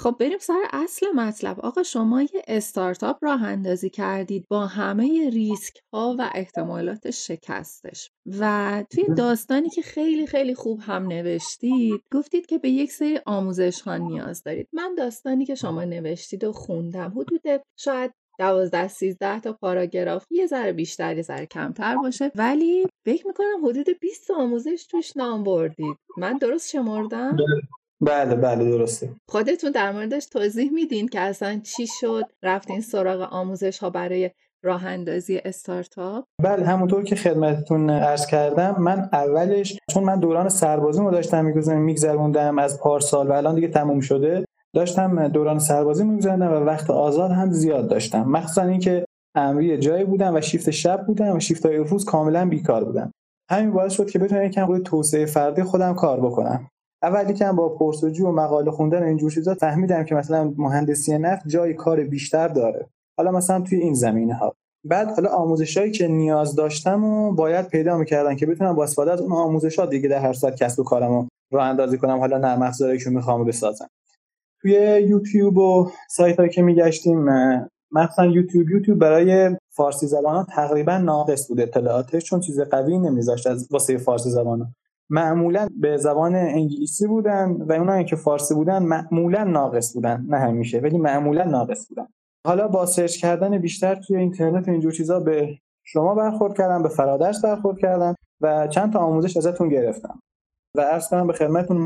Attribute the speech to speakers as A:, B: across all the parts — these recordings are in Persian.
A: خب بریم سر اصل مطلب. آقا شما یه استارتاپ راه اندازی کردید با همه ریسک ها و احتمالات شکستش و توی داستانی که خیلی خیلی خوب هم نوشتید گفتید که به یک سری آموزش ها نیاز دارید. من داستانی که شما نوشتید و خوندم، حدود شاید 12-13 تا پاراگراف، یه ذره بیشتر یه ذره کمتر باشه، ولی فکر میکنم حدود 20 آموزش توش نام بردید. من درست شمردم؟
B: بله درسته.
A: خودتون در موردش توضیح میدین که اصلا چی شد رفتین سراغ آموزش ها برای راه اندازی استارتاپ؟
B: بله همونطور که خدمتتون عرض کردم، من اولش چون من دوران سربازیمو داشتم میگذروندم از پارسال و الان دیگه تموم شده، داشتم دوران سربازی میگذروندم و وقت آزاد هم زیاد داشتم، مخصوصا اینکه امری جایی بودم و شیفت شب بودم و شیفت‌های روز کاملا بیکار بودم. همین باعث شد که بتونم یکم روی توسعه فردی خودم کار بکنم. اولی که با پرسجو و مقاله خوندن و اینجور چیزا فهمیدم که مثلا مهندسی نفت جای کار بیشتر داره، حالا مثلا توی این زمینه‌ها. بعد حالا آموزشایی که نیاز داشتم و باید پیدا می‌کردم که بتونم با استفاده از اون آموزشات دیگه در هر صورت کسب و کارمو راه اندازی کنم، حالا نرم افزاری که می‌خوام بسازم. توی یوتیوب و سایتایی که می‌گشتیم، مثلا یوتیوب برای فارسی زبانان تقریبا ناقص بود اطلاعاتش، چون چیز قوی نمیذاشت از واسه فارسی زبانان. معمولا به زبان انگلیسی بودن و اونایی که فارسی بودن معمولا ناقص بودن، نه همیشه ولی معمولا ناقص بودن. حالا با سرچ کردن بیشتر توی اینترنت و اینجور چیزا به شما برخورد کردم، به فرادرس برخورد کردم و چند تا آموزش ازتون گرفتم و عرض کنم به خدمتتون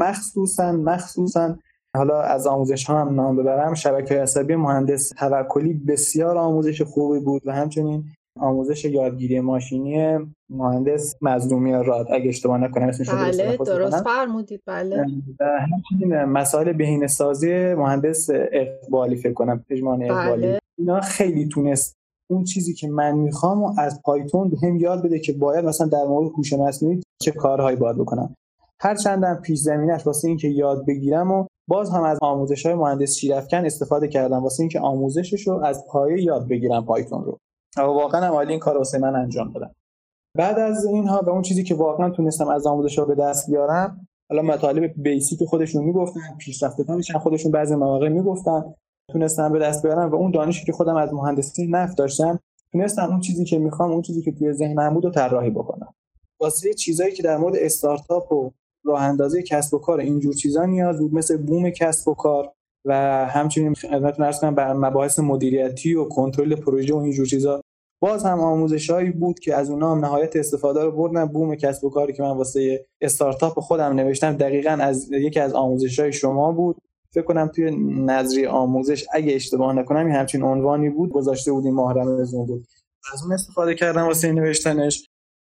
B: مخصوصاً حالا از آموزش ها هم نام ببرم، شبکه عصبی مهندس توکلی بسیار آموزش خوبی بود و همچنین آموزش یادگیری ماشینی مهندس مظلومی راد، اگه اشتباه نکنم اسمش رو
A: درست فرمودید. بله.
B: و همچنین مسائل بهینه‌سازی مهندس اقبالی، فکر کنم پژمان اقبالی.
A: بله.
B: اینا خیلی تونست اون چیزی که من میخوام و از پایتون بهم یاد بده که باید مثلا در مورد هوش مصنوعی چه کارهایی باید بکنم. هر چندم پیش زمینش واسه این که یاد بگیرم و باز هم از آموزش‌های مهندس شیرافکن استفاده کردم واسه این که آموزشش رو از پایه یاد بگیرم پایتون رو. واقعا هم عالی این کارو واسه من انجام دادم. بعد از اینها به اون چیزی که واقعا تونستم از آموزش‌ها به دست بیارم، حالا مطالب بیسیک خودشون میگفتن، پیشرفت‌هاشون خودشون بعضی مواقع میگفتن، تونستم به دست بیارم و اون دانشی که خودم از مهندسی نفت داشتم تونستم اون چیزی که میخوام، اون چیزی که توی ذهنم بود رو طراحی بکنم. واسه چیزایی که در مورد استارتاپ و راه اندازی کسب و کار اینجور چیزا نیاز بود، مثل بوم کسب و کار و همچنین خدمتتون عرض کنم بر مباحث مدیریتی و کنترل پروژه و اینجور چیزا، باز هم آموزشایی بود که از اونها هم نهایت استفاده رو بردم. بوم کسب و کاری که من واسه استارتاپ خودم نوشتم دقیقاً از یکی از آموزش‌های شما بود. فکر کنم توی نظریه آموزش اگه اشتباه نکنم همچین عنوانی بود گذاشته بودیم، ماه رمضان بود. از اون استفاده کردم واسه نوشتنش.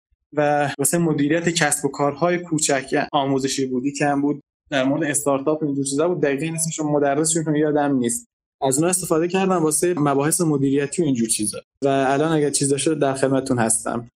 B: و واسه مدیریت کسب و کارهای کوچک آموزشی بودی که هم بود در مورد استارتاپ اینجور چیزا بود، دقیقاً اسمش مدرسشون یادم نیست. از اون استفاده کردم واسه مباحث مدیریتی و اینجور چیزا و الان اگه چیز داشته در خدمتتون هستم.